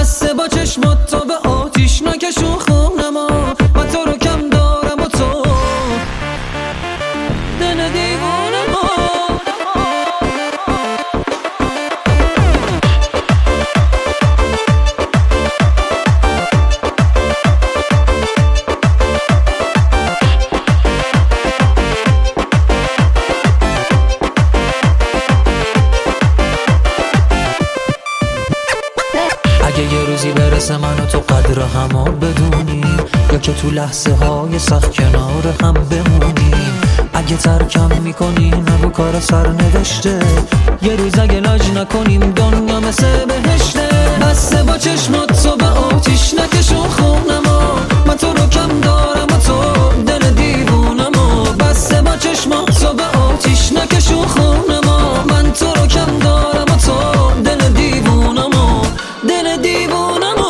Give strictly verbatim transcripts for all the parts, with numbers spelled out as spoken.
بسته با چشمات تا به آتیش نکشون خونما. من تو رو کم دارم و تو دل دیوونما. اگه یه روزی برسه من و تو قدر همو بدونیم، یا که تو لحظه های سخت کنار هم بمونیم. اگه ترکم میکنی نگو کار سر نوشته، یه روز اگه لاج نکنیم دنیا مثل بهشته. بسته با چشمات تو به آتیش نکشون خونما. من تو رو کم دارم و تو دل دیوونما. بسته با چشمات تو به آتیش نکشون خونما. من تو رو کم دارم و تو دل دیوونما. دل دیوونما.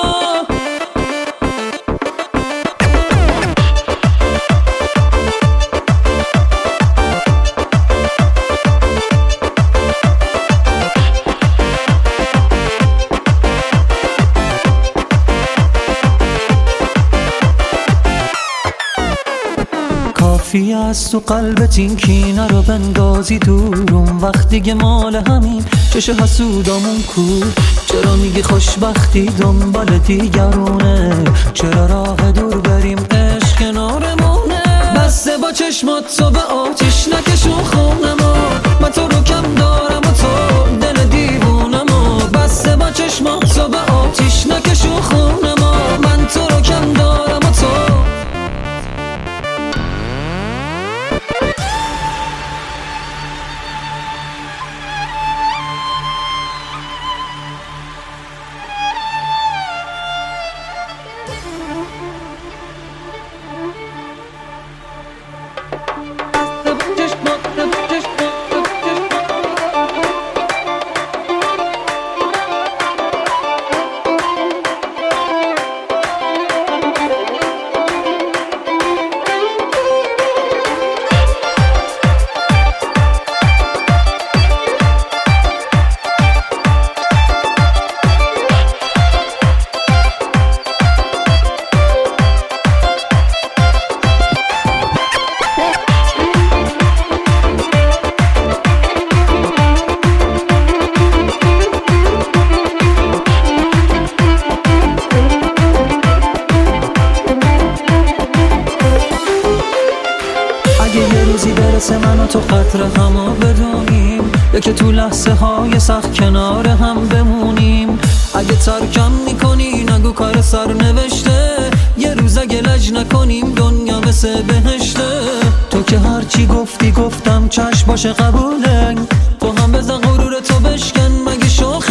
کافی است تو قلبت این کینه رو بندازی دورم. وقت دیگه مال همین چش حسودامون کو. چرا میگی خوشبختی دنبال دیگرونه؟ چرا راه دور بریم عشق کنارمونه؟ بسته با چشمات تو به آتیش نکشون خونما. من تو رو کم دارم و تو دل دیوونما. بسته با چشمات تو به آتیش نکشون خونما. من تو رو کم دارم و تو برسه من و تو قدر همو بدونیم، یا که تو لحظه های سخت کنار هم بمونیم. اگه ترکم میکنی نگو کار سر نوشته، یه روز اگه لج نکنیم دنیا مثل بهشته. تو که هرچی گفتی گفتم چشم باشه قبوله، تو هم بزن غرور تو بشکن مگه شوخ